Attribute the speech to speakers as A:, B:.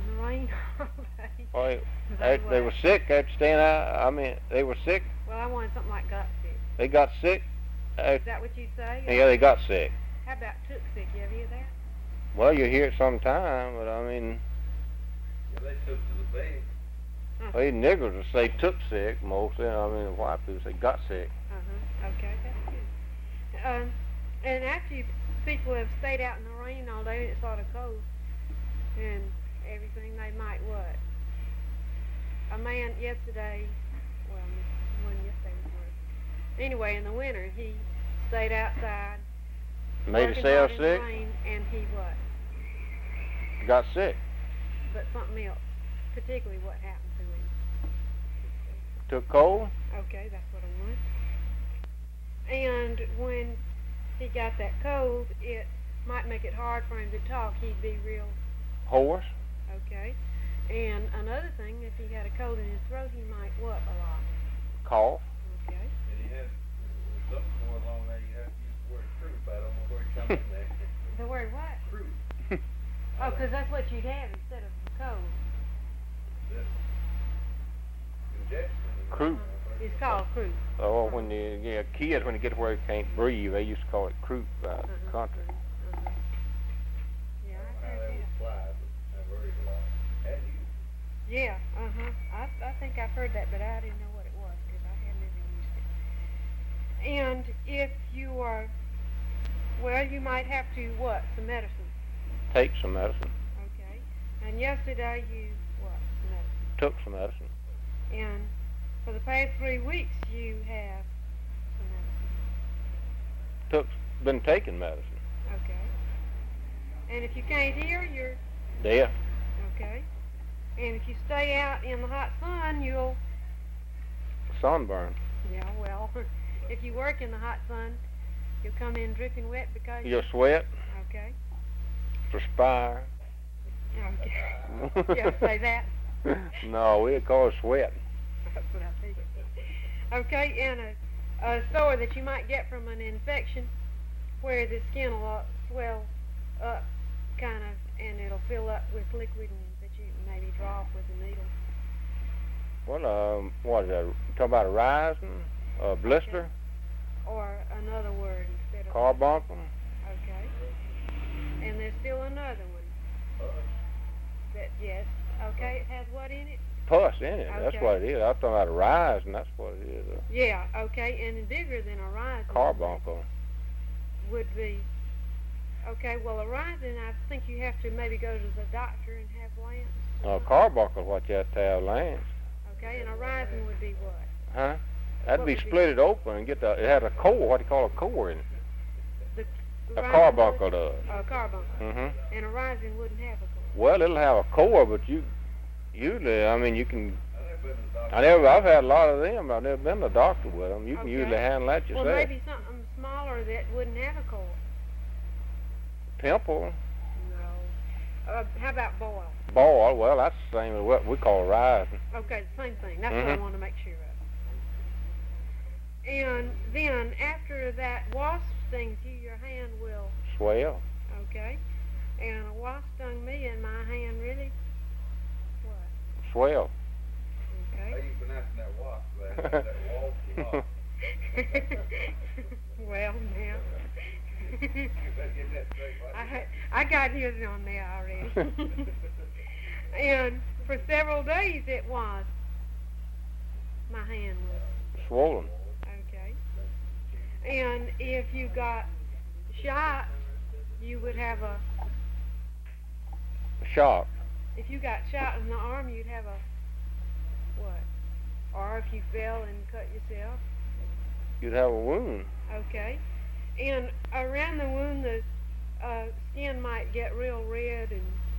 A: in the rain all day.
B: Well, they were sick after staying out. I mean, they were sick.
A: Well, I wanted something like got sick.
B: They got sick.
A: Is that what you say?
B: Yeah, they got sick.
A: How about took sick? You ever hear that?
B: Well, you hear it sometime, but I mean.
C: Yeah, they took to the bed.
B: Well, these niggers will say took sick mostly. I mean, the white people say got sick.
A: Okay, that's good. And after people have stayed out in the rain all day and it's sort of cold and everything, they might what? A man yesterday, well, one yesterday was worse. Anyway, in the winter, he stayed outside.
B: Made himself sick?
A: In the rain, and he what?
B: Got sick.
A: But something else, particularly what happened to him.
B: Took cold?
A: Okay, that's what I want. And when he got that cold, it might make it hard for him to talk. He'd be real
B: hoarse.
A: Okay. And another thing, if he had a cold in his throat, he might what a lot?
B: Cough.
A: Okay.
C: And he had something going along there. You have to use the word croup. I don't know where it comes from there.
A: The word what?
C: Croup.
A: Oh, because that's what you'd have instead of the cold.
B: Croup.
A: It's called croup.
B: Oh, when kids, when they get where they can't breathe, they used to call it croup out in the country.
A: Yeah,
C: I heard that. But I worried a lot. Had you?
A: Yeah, I think I've heard that, but I didn't know what it was because I hadn't ever used it. And if you are, well, you might have to what? Some medicine.
B: Take some medicine.
A: Okay. And yesterday you what? Some medicine.
B: Took some medicine.
A: And for the past 3 weeks you have some medicine.
B: Been taking medicine.
A: Okay. And if you can't hear, you're
B: deaf.
A: Okay. And if you stay out in the hot sun, you'll
B: sunburn.
A: Yeah, well, if you work in the hot sun, you'll come in dripping wet because
B: you'll sweat.
A: Okay.
B: Perspire.
A: Okay. Yeah, say that.
B: No, we call it sweat.
A: That's what I figured. Okay, and a sore that you might get from an infection where the skin will swell up kind of, and it'll fill up with liquid that you can maybe draw off with a needle.
B: Well, what is that? You talking about a rising? A blister?
A: Okay. Or another word instead of...
B: Carbuncle?
A: Okay. And there's still another one. That, yes. Okay, it has what in it?
B: Pus in it.
A: Okay.
B: That's what it is. I'm talking about a rising. That's what it is.
A: Yeah, okay. And bigger than a rising.
B: Carbuncle.
A: Would be... Okay, well, a rising, I think you have to maybe go to the doctor and have Lance.
B: Carbuncle, what you have to have Lance.
A: Okay, and a rising would be what?
B: Huh? That'd be split it open and get it has a core, what do you call a core in it? A carbuncle does.
A: A carbuncle.
B: Mm-hmm.
A: And a rising wouldn't have a core.
B: Well, it'll have a core, but usually, I mean, you can... I've had a lot of them, but I've never been to the doctor with them. You can usually handle that yourself.
A: Well, maybe something smaller that wouldn't have a core.
B: Pimple?
A: No. How about boil?
B: Boil, well, that's the same as what we call a rising.
A: Okay, the same thing. That's what I want to make sure of. And then, after that wasp stings you, your hand will...
B: swell.
A: Okay. And a wasp stung me and my hand really... What?
B: Swell.
A: Okay.
C: How you pronouncing that wasp? That wasp?
A: Well, now... I got his on there already. And for several days it was. My hand was
B: swollen.
A: Okay. And if you got shot, you would have a
B: shock.
A: If you got shot in the arm, you'd have a what? Or if you fell and cut yourself,
B: you'd have a wound.
A: Okay. And around the wound, the skin might get real red and